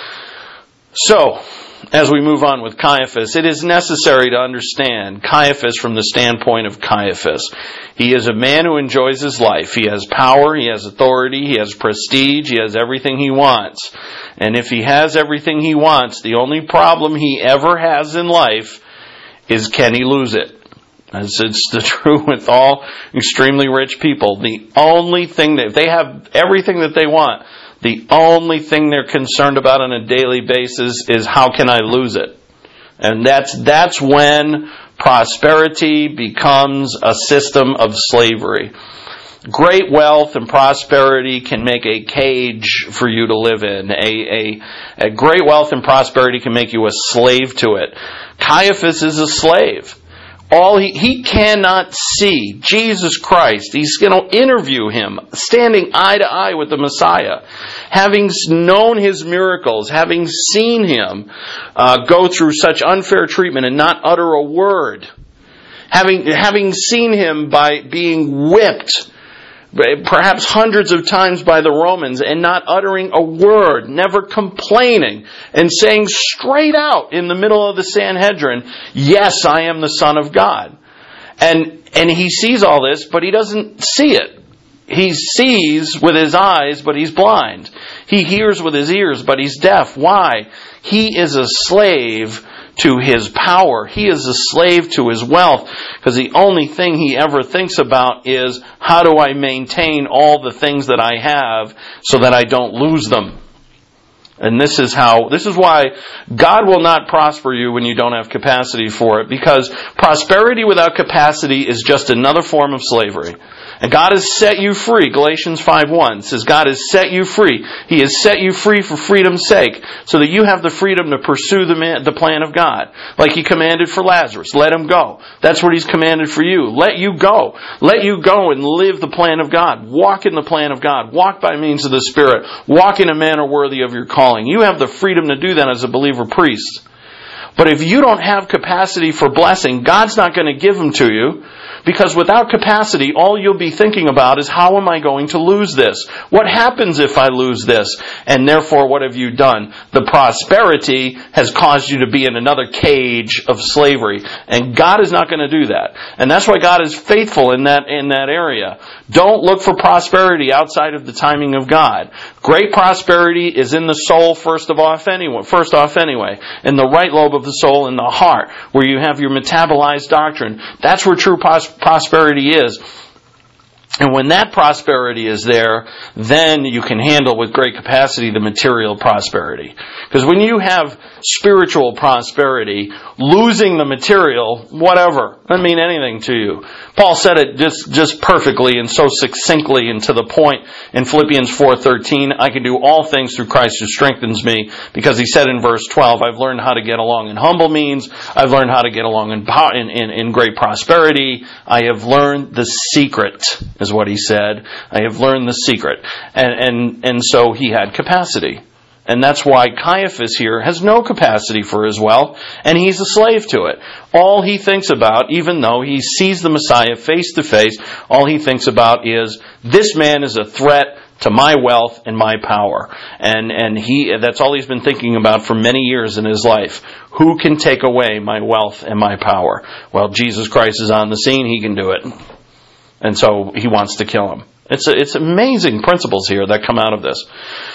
So, as we move on with Caiaphas, it is necessary to understand Caiaphas from the standpoint of Caiaphas. He is a man who enjoys his life. He has power, he has authority, he has prestige, he has everything he wants. And if he has everything he wants, the only problem he ever has in life is, can he lose it? As it's the true with all extremely rich people. The only thing that, if they have everything that they want, the only thing they're concerned about on a daily basis is, how can I lose it? And that's when prosperity becomes a system of slavery. Great wealth and prosperity can make a cage for you to live in. A great wealth and prosperity can make you a slave to it. Caiaphas is a slave. He cannot see Jesus Christ. He's going to interview him, standing eye to eye with the Messiah. Having known his miracles, having seen him go through such unfair treatment and not utter a word. Having seen him by being whipped, perhaps hundreds of times by the Romans, and not uttering a word, never complaining, and saying straight out in the middle of the Sanhedrin, yes, I am the Son of God. And he sees all this, but he doesn't see it. He sees with his eyes, but he's blind. He hears with his ears, but he's deaf. Why? He is a slave to his power. He is a slave to his wealth, because the only thing he ever thinks about is, how do I maintain all the things that I have so that I don't lose them? And this is why God will not prosper you when you don't have capacity for it, because prosperity without capacity is just another form of slavery. And God has set you free. Galatians 5:1 says God has set you free. He has set you free for freedom's sake, so that you have the freedom to pursue the plan of God. Like He commanded for Lazarus, let him go. That's what He's commanded for you. Let you go. Let you go and live the plan of God. Walk in the plan of God. Walk by means of the Spirit. Walk in a manner worthy of your calling. You have the freedom to do that as a believer priest. But if you don't have capacity for blessing, God's not going to give them to you. Because without capacity, all you'll be thinking about is, how am I going to lose this? What happens if I lose this? And therefore, what have you done? The prosperity has caused you to be in another cage of slavery. And God is not going to do that. And that's why God is faithful in that area. Don't look for prosperity outside of the timing of God. Great prosperity is in the soul first off anyway. In the right lobe of the soul, in the heart, where you have your metabolized doctrine. That's where true prosperity is. And when that prosperity is there, then you can handle with great capacity the material prosperity. Because when you have spiritual prosperity, losing the material, whatever, doesn't mean anything to you. Paul said it just perfectly and so succinctly and to the point in Philippians 4:13, I can do all things through Christ who strengthens me, because he said in verse 12, I've learned how to get along in humble means, I've learned how to get along in great prosperity, I have learned the secret, is what he said. I have learned the secret. And so he had capacity. And that's why Caiaphas here has no capacity for his wealth, and he's a slave to it. All he thinks about, even though he sees the Messiah face to face, all he thinks about is, this man is a threat to my wealth and my power. And that's all he's been thinking about for many years in his life. Who can take away my wealth and my power? Well, Jesus Christ is on the scene, he can do it. And so he wants to kill him. It's amazing principles here that come out of this.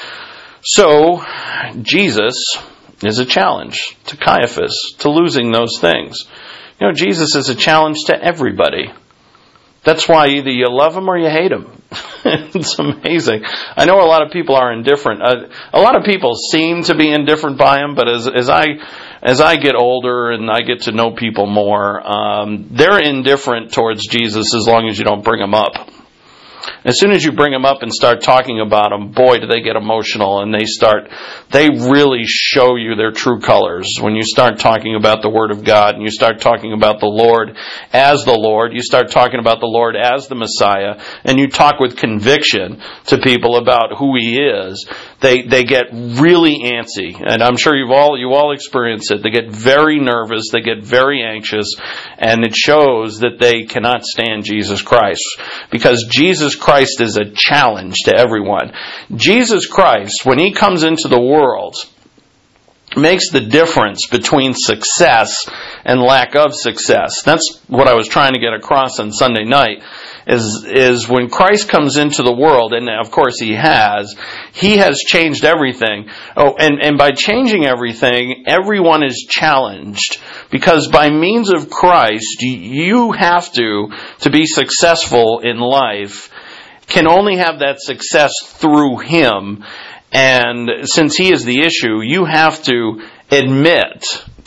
So, Jesus is a challenge to Caiaphas, to losing those things. You know, Jesus is a challenge to everybody. That's why either you love him or you hate him. It's amazing. I know a lot of people are indifferent. A lot of people seem to be indifferent by him, but as I get older and I get to know people more, they're indifferent towards Jesus as long as you don't bring them up. As soon as you bring them up and start talking about them, boy, do they get emotional, and they really show you their true colors. When you start talking about the Word of God, and you start talking about the Lord as the Lord, you start talking about the Lord as the Messiah, and you talk with conviction to people about who He is, they get really antsy. And I'm sure you all experience it. They get very nervous, they get very anxious, and it shows that they cannot stand Jesus Christ. Because Jesus Christ is a challenge to everyone. Jesus Christ, when He comes into the world, makes the difference between success and lack of success. That's what I was trying to get across on Sunday night, is when Christ comes into the world, and of course He has changed everything. Oh, and by changing everything, everyone is challenged. Because by means of Christ, you have to be successful in life, can only have that success through Him. And since He is the issue, you have to admit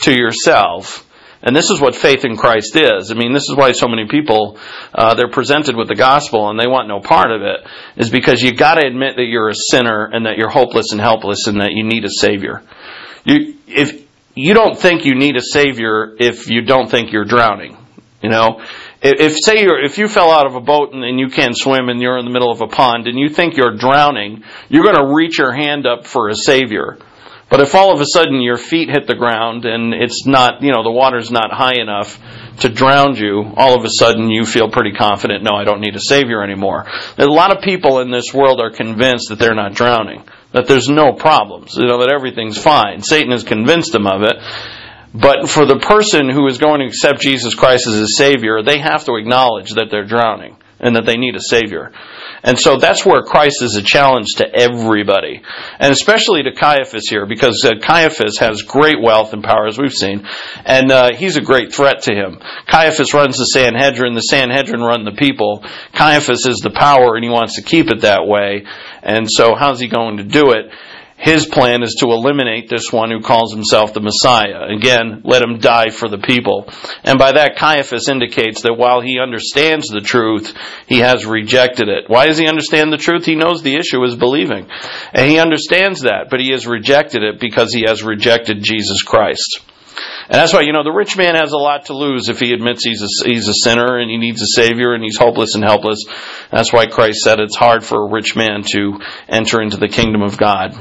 to yourself. And this is what faith in Christ is. I mean, this is why so many people, they're presented with the gospel and they want no part of it, is because you got to admit that you're a sinner and that you're hopeless and helpless and that you need a Savior. If you don't think you need a Savior if you don't think you're drowning, you know. If you fell out of a boat and you can't swim and you're in the middle of a pond and you think you're drowning, you're going to reach your hand up for a Savior. But if all of a sudden your feet hit the ground and it's not, the water's not high enough to drown you, all of a sudden you feel pretty confident, no, I don't need a Savior anymore. A lot of people in this world are convinced that they're not drowning, that there's no problems, that everything's fine. Satan has convinced them of it. But for the person who is going to accept Jesus Christ as a Savior, they have to acknowledge that they're drowning and that they need a Savior. And so that's where Christ is a challenge to everybody, and especially to Caiaphas here, because Caiaphas has great wealth and power, as we've seen, and he's a great threat to him. Caiaphas runs the Sanhedrin run the people. Caiaphas is the power, and he wants to keep it that way. And so how's he going to do it? His plan is to eliminate this one who calls himself the Messiah. Again, let him die for the people. And by that, Caiaphas indicates that while he understands the truth, he has rejected it. Why does he understand the truth? He knows the issue is believing. And he understands that, but he has rejected it because he has rejected Jesus Christ. And that's why, the rich man has a lot to lose if he admits he's a sinner and he needs a Savior and he's hopeless and helpless. That's why Christ said it's hard for a rich man to enter into the kingdom of God.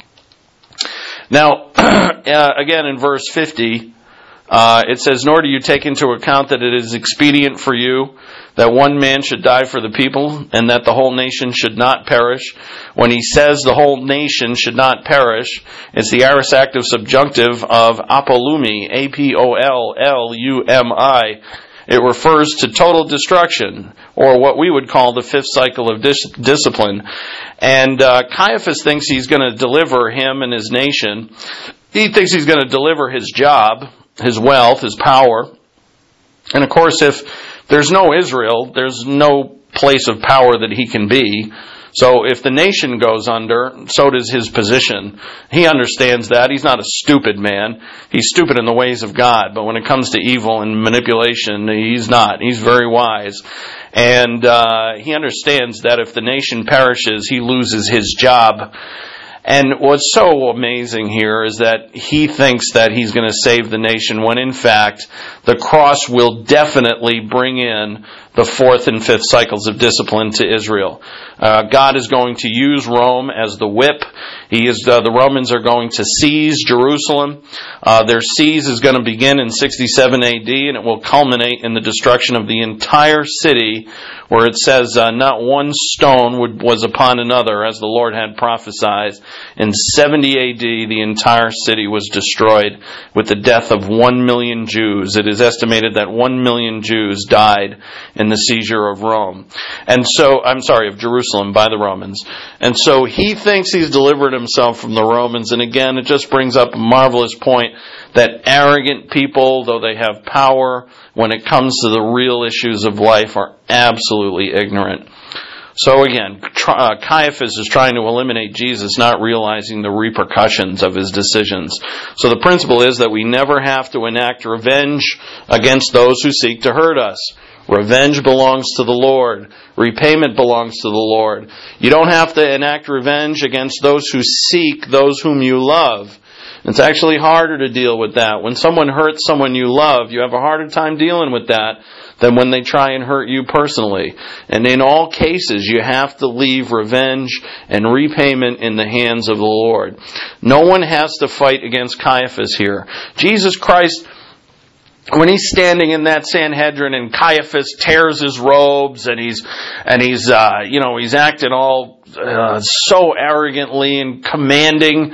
Now, again in verse 50, it says, "Nor do you take into account that it is expedient for you that one man should die for the people, and that the whole nation should not perish." When he says the whole nation should not perish, it's the aorist active subjunctive of apolumi, A-P-O-L-L-U-M-I. It refers to total destruction, or what we would call the fifth cycle of discipline. And Caiaphas thinks he's going to deliver him and his nation. He thinks he's going to deliver his job, his wealth, his power. And of course, if there's no Israel, there's no place of power that he can be. So if the nation goes under, so does his position. He understands that. He's not a stupid man. He's stupid in the ways of God. But when it comes to evil and manipulation, he's not. He's very wise. And he understands that if the nation perishes, he loses his job. And what's so amazing here is that he thinks that he's going to save the nation when in fact the cross will definitely bring in the fourth and fifth cycles of discipline to Israel. God is going to use Rome as the whip. The Romans are going to seize Jerusalem. Their seize is going to begin in 67 AD, and it will culminate in the destruction of the entire city, where it says not one stone was upon another, as the Lord had prophesied. In 70 AD, the entire city was destroyed with the death of 1 million Jews. It is estimated that 1 million Jews died in the seizure of Rome. Of Jerusalem by the Romans. And so he thinks he's delivered himself from the Romans. And again, it just brings up a marvelous point that arrogant people, though they have power, when it comes to the real issues of life, are absolutely ignorant. So again, Caiaphas is trying to eliminate Jesus, not realizing the repercussions of his decisions. So the principle is that we never have to enact revenge against those who seek to hurt us. Revenge belongs to the Lord. Repayment belongs to the Lord. You don't have to enact revenge against those who seek those whom you love. It's actually harder to deal with that. When someone hurts someone you love, you have a harder time dealing with that than when they try and hurt you personally. And in all cases, you have to leave revenge and repayment in the hands of the Lord. No one has to fight against Caiaphas here. Jesus Christ, when he's standing in that Sanhedrin and Caiaphas tears his robes and he's acting all so arrogantly and commanding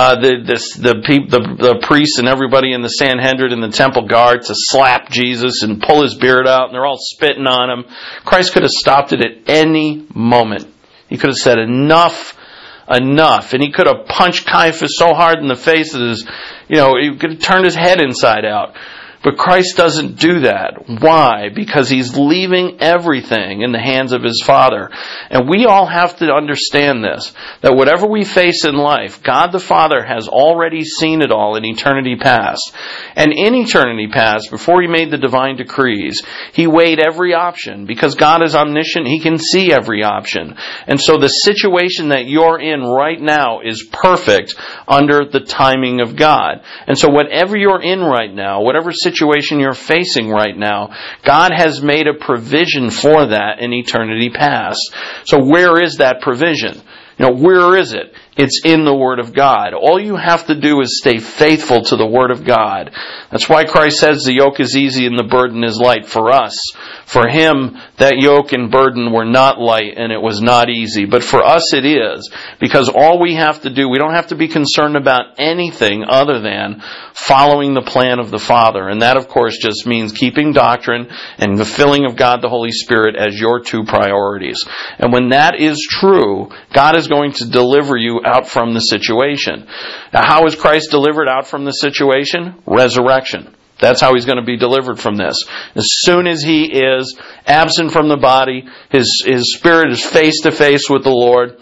the priests and everybody in the Sanhedrin and the temple guard to slap Jesus and pull his beard out, and they're all spitting on him. Christ could have stopped it at any moment. He could have said enough, and he could have punched Caiaphas so hard in the face that he could have turned his head inside out. But Christ doesn't do that. Why? Because He's leaving everything in the hands of His Father. And we all have to understand this, that whatever we face in life, God the Father has already seen it all in eternity past. And in eternity past, before He made the divine decrees, He weighed every option. Because God is omniscient, He can see every option. And so the situation that you're in right now is perfect under the timing of God. And so whatever you're in right now, whatever situation you're facing right now, God has made a provision for that in eternity past. So where is that provision? Where is it? It's in the Word of God. All you have to do is stay faithful to the Word of God. That's why Christ says the yoke is easy and the burden is light for us. For Him, that yoke and burden were not light and it was not easy. But for us it is. Because all we have to do, we don't have to be concerned about anything other than following the plan of the Father. And that, of course, just means keeping doctrine and the filling of God the Holy Spirit as your two priorities. And when that is true, God is going to deliver you out from the situation. Now, how is Christ delivered out from the situation? Resurrection. That's how He's going to be delivered from this. As soon as He is absent from the body, His spirit is face to face with the Lord.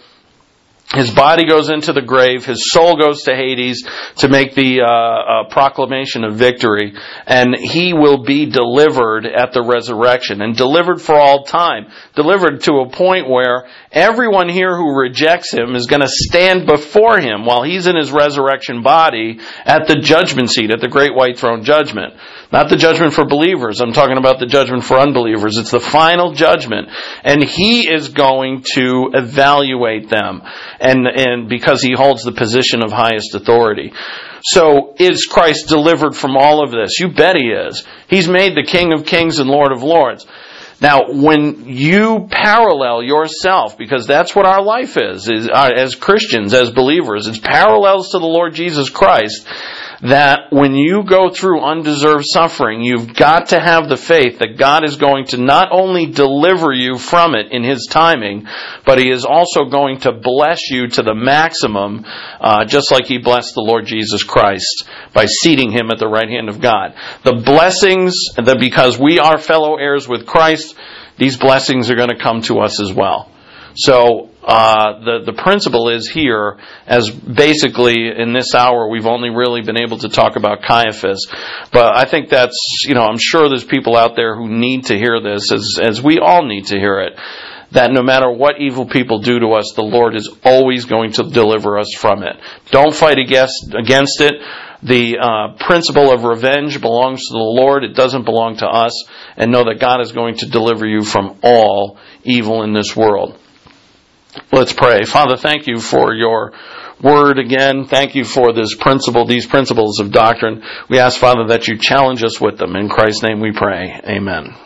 His body goes into the grave. His soul goes to Hades to make the proclamation of victory. And He will be delivered at the resurrection. And delivered for all time. Delivered to a point where everyone here who rejects Him is going to stand before Him while He's in His resurrection body at the judgment seat, at the great white throne judgment. Not the judgment for believers. I'm talking about the judgment for unbelievers. It's the final judgment. And He is going to evaluate them. And because He holds the position of highest authority. So is Christ delivered from all of this? You bet He is. He's made the King of Kings and Lord of Lords. Now, when you parallel yourself, because that's what our life is as Christians, as believers, it's parallels to the Lord Jesus Christ, that when you go through undeserved suffering, you've got to have the faith that God is going to not only deliver you from it in His timing, but He is also going to bless you to the maximum, just like He blessed the Lord Jesus Christ by seating Him at the right hand of God. The blessings, that because we are fellow heirs with Christ, these blessings are going to come to us as well. So, the principle is here, as basically in this hour we've only really been able to talk about Caiaphas, but I think that's, I'm sure there's people out there who need to hear this, as we all need to hear it, that no matter what evil people do to us, the Lord is always going to deliver us from it. Don't fight against it. The principle of revenge belongs to the Lord. It doesn't belong to us. And know that God is going to deliver you from all evil in this world. Let's pray. Father, thank You for Your Word again. Thank You for these principles of doctrine. We ask, Father, that You challenge us with them. In Christ's name we pray. Amen.